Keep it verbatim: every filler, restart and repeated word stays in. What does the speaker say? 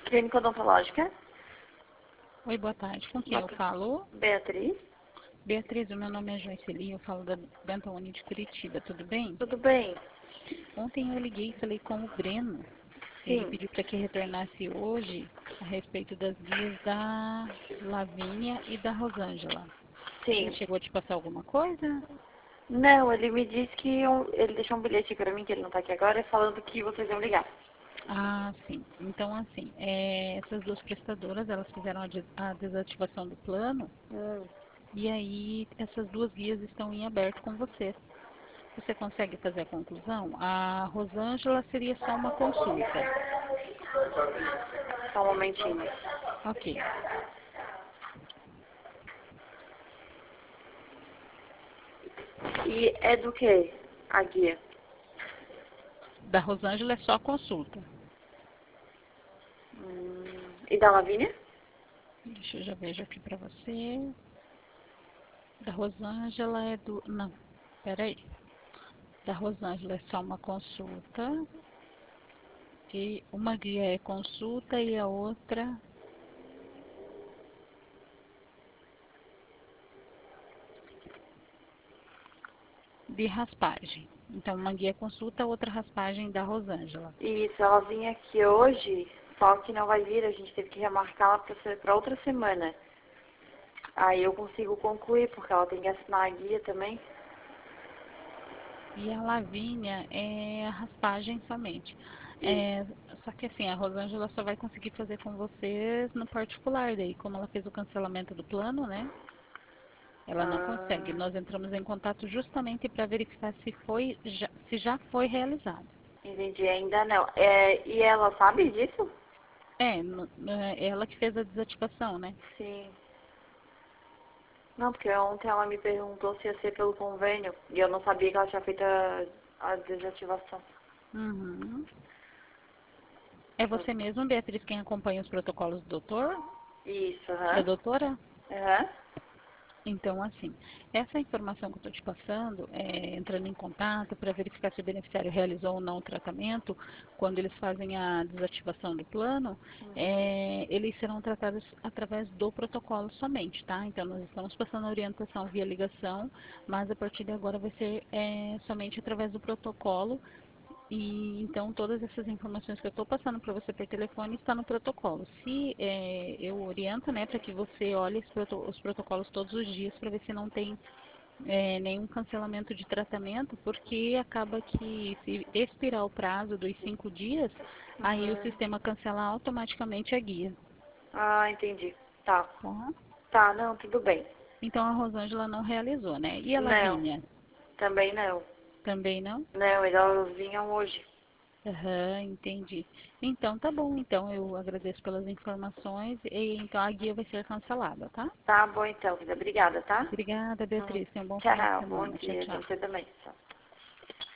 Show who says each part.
Speaker 1: Clínica odontológica.
Speaker 2: Oi, boa tarde. Com quem
Speaker 1: Boa
Speaker 2: eu
Speaker 1: tarde.
Speaker 2: falo?
Speaker 1: Beatriz.
Speaker 2: Beatriz, o meu nome é Joycelyn, eu falo da Dental Uni de Curitiba, tudo bem?
Speaker 1: Tudo bem?
Speaker 2: Ontem eu liguei e falei com o Breno. Ele
Speaker 1: Sim.
Speaker 2: pediu para que retornasse hoje a respeito das guias da Lavínia e da Rosângela. Ele
Speaker 1: Sim.
Speaker 2: chegou a te passar alguma coisa?
Speaker 1: Não, ele me disse que eu- ele deixou um bilhete pra mim, que ele não tá aqui agora, falando que vocês iam ligar.
Speaker 2: Ah, sim. Então, assim, é, essas duas prestadoras, elas fizeram a, des- a desativação do plano
Speaker 1: Hum.
Speaker 2: e aí essas duas guias estão em aberto com você. Você consegue fazer a conclusão? A Rosângela seria só uma consulta.
Speaker 1: Só um momentinho.
Speaker 2: Ok.
Speaker 1: E é do que a guia?
Speaker 2: Da Rosângela é só consulta.
Speaker 1: Hum. E da Lavínia?
Speaker 2: Deixa eu já vejo aqui pra você. Da Rosângela é do... Não, peraí. Da Rosângela é só uma consulta. E uma guia é consulta e a outra... de raspagem. Então, uma guia é consulta, outra raspagem da Rosângela.
Speaker 1: Isso, ela vinha aqui hoje, só que não vai vir, a gente teve que remarcar ela pra, se- pra outra semana. Aí eu consigo concluir, porque ela tem que assinar a guia também.
Speaker 2: E a Lavínia é a raspagem somente.
Speaker 1: Isso.
Speaker 2: É, só que assim, a Rosângela só vai conseguir fazer com vocês no particular daí, como ela fez o cancelamento do plano, né? Ela não consegue.
Speaker 1: Ah,
Speaker 2: Nós entramos em contato justamente para verificar se foi, já, se já foi realizado.
Speaker 1: entendi, ainda não. É, e ela sabe disso?
Speaker 2: É, no- é ela que fez a desativação, né?
Speaker 1: Sim. Não, porque ontem ela me perguntou se ia ser pelo convênio e eu não sabia que ela tinha feito a, a desativação.
Speaker 2: Uhum. É você mesmo, Beatriz, quem acompanha os protocolos do doutor?
Speaker 1: Isso,
Speaker 2: Da
Speaker 1: aham.
Speaker 2: doutora?
Speaker 1: Aham.
Speaker 2: Então, assim, essa informação que eu estou te passando, é, entrando em contato para verificar se o beneficiário realizou ou não o tratamento, quando eles fazem a desativação do plano,
Speaker 1: Uhum.
Speaker 2: é, eles serão tratados através do protocolo somente, tá? Então, nós estamos passando a orientação via ligação, mas a partir de agora vai ser é, somente através do protocolo. E então todas essas informações que eu estou passando para você por telefone está no protocolo. Se é, eu oriento, né, para que você olhe os, proto os protocolos todos os dias para ver se não tem é, nenhum cancelamento de tratamento, porque acaba que se expirar o prazo dos cinco dias, aí o
Speaker 1: Uhum.
Speaker 2: sistema cancela automaticamente a guia,
Speaker 1: Ah, entendi. Tá.
Speaker 2: tá?
Speaker 1: Tá, não, tudo bem.
Speaker 2: Então a Rosângela não realizou, né? E a
Speaker 1: Não,
Speaker 2: Lavínia?
Speaker 1: também não.
Speaker 2: Também não?
Speaker 1: Não, elas vinham hoje.
Speaker 2: Aham, entendi. Então, tá bom. Então, eu agradeço pelas informações e então a guia vai ser cancelada, tá?
Speaker 1: Tá bom então, querida. Obrigada, tá?
Speaker 2: Obrigada,
Speaker 1: Hum.
Speaker 2: Beatriz. Tenha um bom final de
Speaker 1: Tchau, bom
Speaker 2: semana. Tchau,
Speaker 1: dia pra
Speaker 2: tchau.
Speaker 1: você também. Tchau.